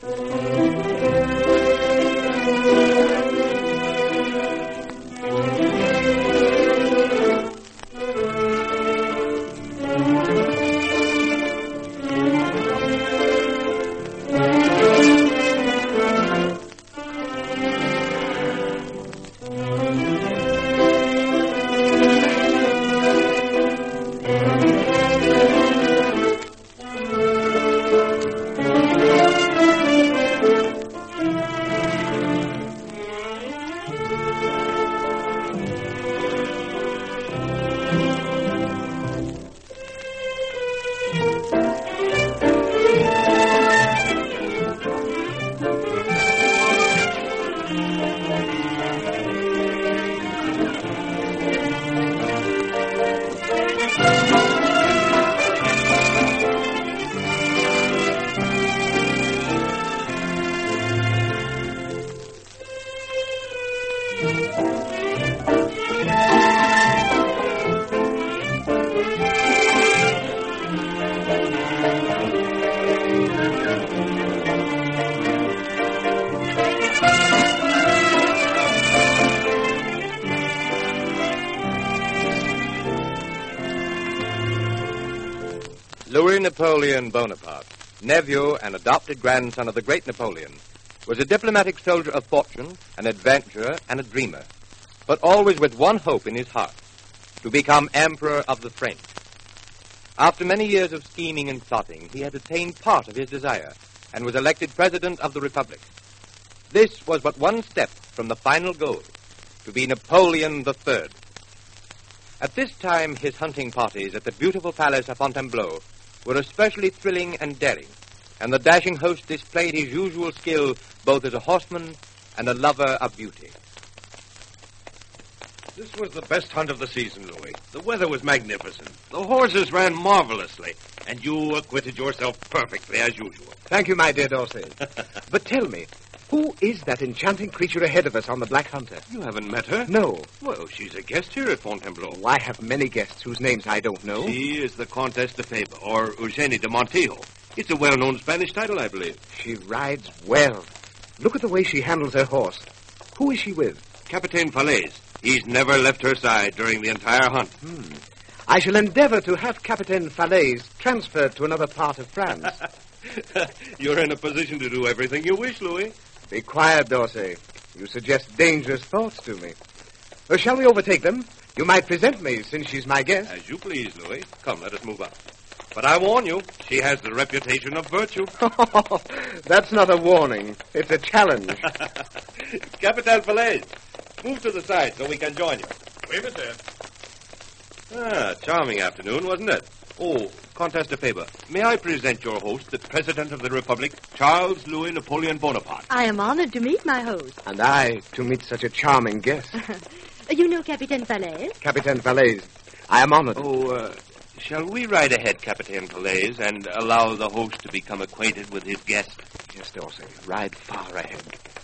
Louis Napoleon Bonaparte, nephew and adopted grandson of the great Napoleon, was a diplomatic soldier of fortune, an adventurer, and a dreamer, but always with one hope in his heart, to become Emperor of the French. After many years of scheming and plotting, he had attained part of his desire and was elected President of the Republic. This was but one step from the final goal, to be Napoleon III. At this time, his hunting parties at the beautiful palace of Fontainebleau were especially thrilling and daring, and the dashing host displayed his usual skill both as a horseman and a lover of beauty. This was the best hunt of the season, Louis. The weather was magnificent. The horses ran marvelously, and you acquitted yourself perfectly as usual. Thank you, my dear D'Orsay. But tell me, who is that enchanting creature ahead of us on the Black Hunter? You haven't met her? No. Well, she's a guest here at Fontainebleau. Oh, I have many guests whose names I don't know. She is the Comtesse de Fabre, or Eugenie de Montijo. It's a well-known Spanish title, I believe. She rides well. Look at the way she handles her horse. Who is she with? Capitaine Falaise. He's never left her side during the entire hunt. I shall endeavor to have Capitaine Falaise transferred to another part of France. You're in a position to do everything you wish, Louis. Be quiet, D'Orsay. You suggest dangerous thoughts to me. Shall we overtake them? You might present me, since she's my guest. As you please, Louis. Come, let us move up. But I warn you, she has the reputation of virtue. That's not a warning. It's a challenge. Capitaine Falaise, move to the side so we can join you. Oui, monsieur. Charming afternoon, wasn't it? Oh, Comtesse de Fabre, may I present your host, the President of the Republic, Charles Louis Napoleon Bonaparte? I am honored to meet my host. And I, to meet such a charming guest. You know Capitaine Falaise? Capitaine Falaise, I am honored. Shall we ride ahead, Capitaine Falaise, and allow the host to become acquainted with his guest? Yes, D'Orsay, ride far ahead.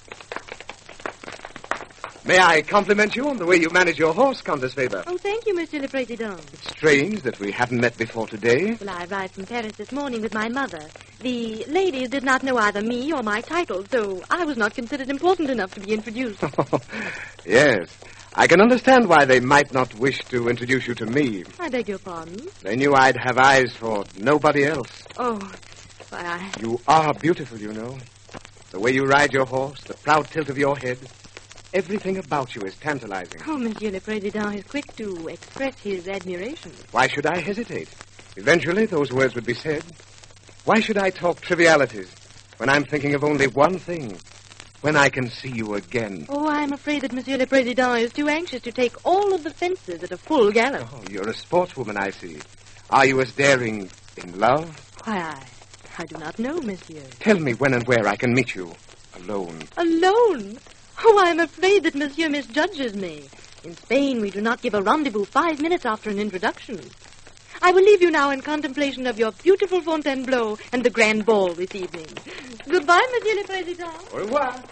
May I compliment you on the way you manage your horse, Comtesse Fabre? Oh, thank you, Monsieur le Président. It's strange that we haven't met before today. Well, I arrived from Paris this morning with my mother. The ladies did not know either me or my title, so I was not considered important enough to be introduced. Yes. I can understand why they might not wish to introduce you to me. I beg your pardon? They knew I'd have eyes for nobody else. Oh, why, You are beautiful, you know. The way you ride your horse, the proud tilt of your head. Everything about you is tantalizing. Oh, Monsieur le Président is quick to express his admiration. Why should I hesitate? Eventually, those words would be said. Why should I talk trivialities when I'm thinking of only one thing? When I can see you again. Oh, I'm afraid that Monsieur le Président is too anxious to take all of the fences at a full gallop. Oh, you're a sportswoman, I see. Are you as daring in love? Why, I do not know, Monsieur. Tell me when and where I can meet you. Alone. Alone? Oh, I'm afraid that Monsieur misjudges me. In Spain, we do not give a rendezvous 5 minutes after an introduction. I will leave you now in contemplation of your beautiful Fontainebleau and the grand ball this evening. Goodbye, Monsieur le Président. Au revoir.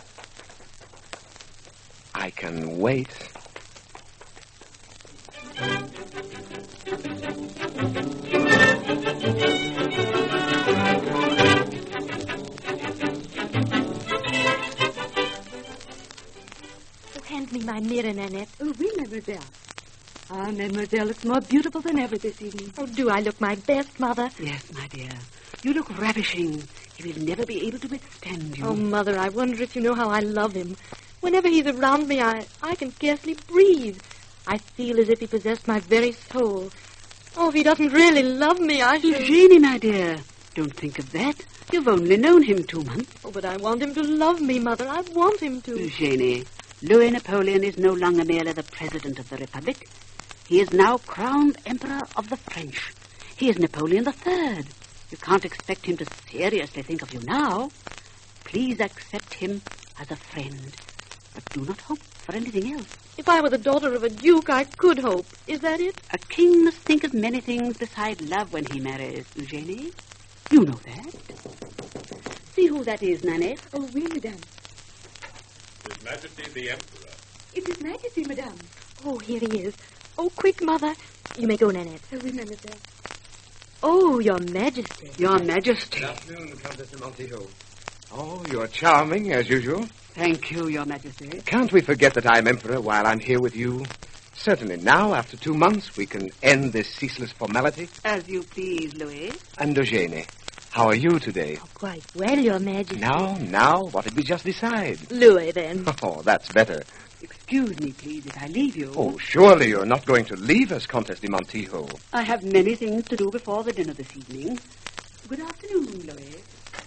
I can wait. my mirror, Nanette? Oh, oui, mademoiselle. Ah, mademoiselle looks more beautiful than ever this evening. Oh, do I look my best, Mother? Yes, my dear. You look ravishing. He will never be able to withstand you. Oh, Mother, I wonder if you know how I love him. Whenever he's around me, I can scarcely breathe. I feel as if he possessed my very soul. Oh, if he doesn't really love me, I shall... Eugenie, my dear, don't think of that. You've only known him 2 months. Oh, but I want him to love me, Mother. I want him to. Eugenie, Louis Napoleon is no longer merely the President of the Republic. He is now crowned Emperor of the French. He is Napoleon III. You can't expect him to seriously think of you now. Please accept him as a friend, but do not hope for anything else. If I were the daughter of a duke, I could hope. Is that it? A king must think of many things besides love when he marries, Eugenie. You know that. See who that is, Nanette. Oh, oui, madame. His Majesty the Emperor. It is Majesty, madame. Oh, here he is. Oh, quick, Mother. You may go, Nanette. Oh, oui, mademoiselle. Oh, Your Majesty. Your Majesty. Good afternoon, Countess de Montijo. Oh, you're charming, as usual. Thank you, Your Majesty. Can't we forget that I'm Emperor while I'm here with you? Certainly now, after 2 months, we can end this ceaseless formality. As you please, Louis. And Eugenie, how are you today? Oh, quite well, Your Majesty. Now, what did we just decide? Louis, then. Oh, that's better. Excuse me, please, if I leave you. Oh, surely you're not going to leave us, Comtesse de Montijo. I have many things to do before the dinner this evening. Good afternoon, Louis.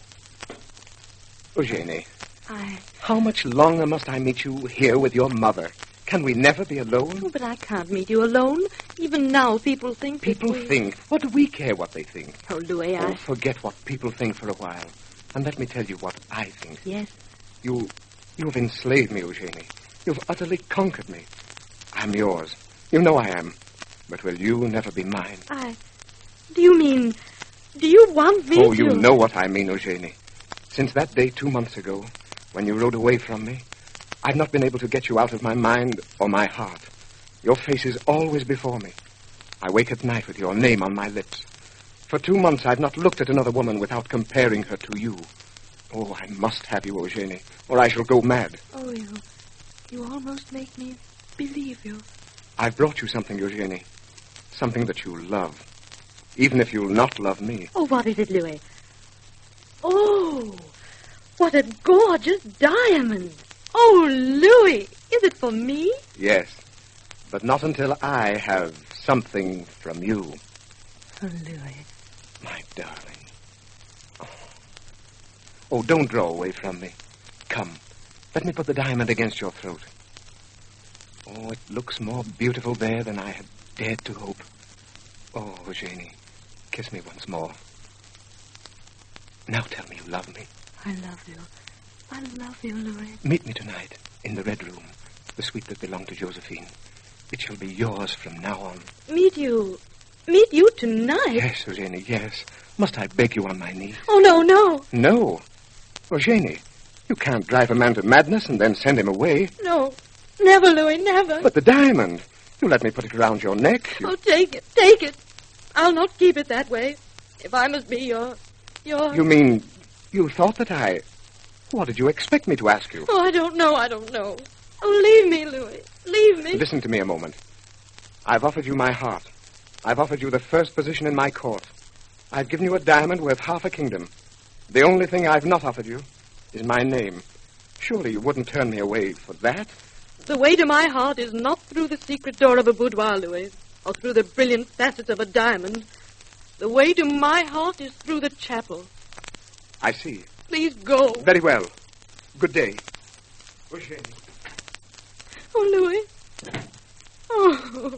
Eugenie, how much longer must I meet you here with your mother? Can we never be alone? Oh, but I can't meet you alone. Even now, people think... People think. What do we care what they think? Oh, Louis, Oh, forget what people think for a while. And let me tell you what I think. Yes? You've enslaved me, Eugenie. You've utterly conquered me. I'm yours. You know I am. But will you never be mine? Do you mean... Do you want me to... Oh, you know what I mean, Eugenie. Since that day 2 months ago, when you rode away from me, I've not been able to get you out of my mind or my heart. Your face is always before me. I wake at night with your name on my lips. For 2 months, I've not looked at another woman without comparing her to you. Oh, I must have you, Eugenie, or I shall go mad. Oh, you almost make me believe you. I've brought you something, Eugenie. Something that you love. Even if you'll not love me. Oh, what is it, Louis? Oh, what a gorgeous diamond. Oh, Louis, is it for me? Yes, but not until I have something from you. Oh, Louis. My darling. Oh, don't draw away from me. Come, let me put the diamond against your throat. Oh, it looks more beautiful there than I had dared to hope. Oh, Eugenie, kiss me once more. Now tell me you love me. I love you. I love you, Louis. Meet me tonight in the Red Room, the suite that belonged to Josephine. It shall be yours from now on. Meet you? Meet you tonight? Yes, Eugenie, yes. Must I beg you on my knees? Oh, no, no. No. Eugenie, you can't drive a man to madness and then send him away. No. Never, Louis, never. But the diamond. You let me put it around your neck. Oh, take it, take it. I'll not keep it that way. If I must be your... You mean you thought that I... What did you expect me to ask you? Oh, I don't know. Oh, leave me, Louis. Leave me. Listen to me a moment. I've offered you my heart. I've offered you the first position in my court. I've given you a diamond worth half a kingdom. The only thing I've not offered you is my name. Surely you wouldn't turn me away for that? The way to my heart is not through the secret door of a boudoir, Louis, or through the brilliant facets of a diamond. The way to my heart is through the chapel. I see. Please go. Very well. Good day. Eugenie. Oh, Louis. Oh.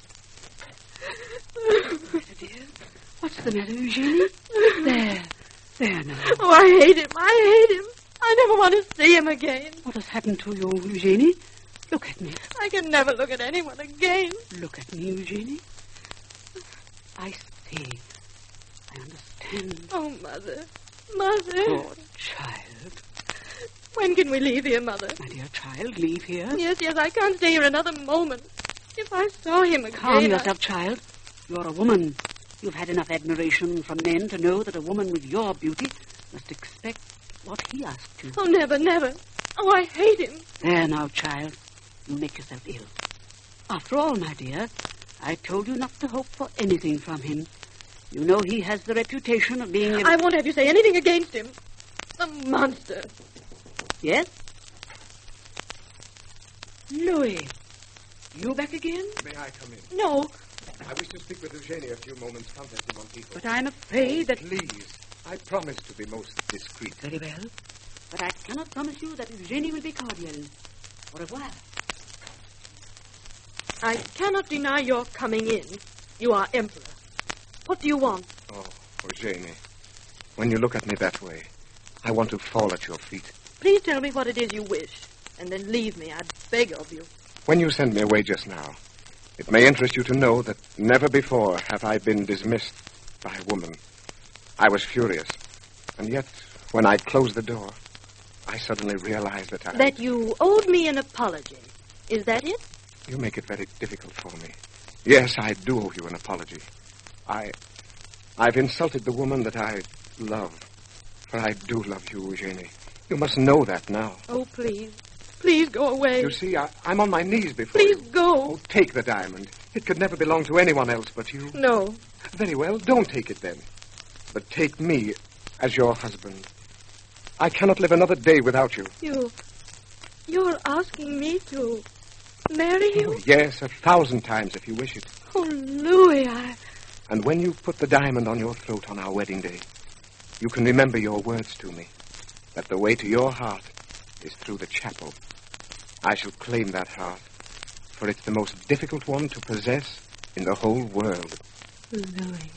Dear, what's the matter, Eugenie? There now. Oh, I hate him. I never want to see him again. What has happened to you, Eugenie? Look at me. I can never look at anyone again. Look at me, Eugenie. I see. I understand. Oh, Mother. Mother. Poor child. When can we leave here, Mother? My dear child, leave here. Yes, I can't stay here another moment. If I saw him again... Calm yourself, child. You're a woman. You've had enough admiration from men to know that a woman with your beauty must expect what he asked you. Oh, never, never. Oh, I hate him. There now, child. you'll make yourself ill. After all, my dear, I told you not to hope for anything from him. You know he has the reputation of being... I won't have you say anything against him. A monster. Yes? Louis, you back again? May I come in? No. I wish to speak with Eugenie a few moments, Countess de Montijo. But I'm afraid that... Please, I promise to be most discreet. Very well. But I cannot promise you that Eugenie will be cordial. Au revoir. I cannot deny your coming in. You are Emperor. What do you want? Oh, Eugenie, when you look at me that way, I want to fall at your feet. Please tell me what it is you wish, and then leave me, I beg of you. When you sent me away just now, it may interest you to know that never before have I been dismissed by a woman. I was furious, and yet, when I closed the door, I suddenly realized that That you owed me an apology. Is that it? You make it very difficult for me. Yes, I do owe you an apology. I've insulted the woman that I love. For I do love you, Eugenie. You must know that now. Oh, please. Please go away. You see, I'm on my knees before Please you. go. Oh, take the diamond. It could never belong to anyone else but you. No. Very well, don't take it then. But take me as your husband. I cannot live another day without you. You're asking me to marry you? Oh, yes, 1,000 times if you wish it. Oh, Louis, And when you put the diamond on your throat on our wedding day, you can remember your words to me, that the way to your heart is through the chapel. I shall claim that heart, for it's the most difficult one to possess in the whole world. Louis.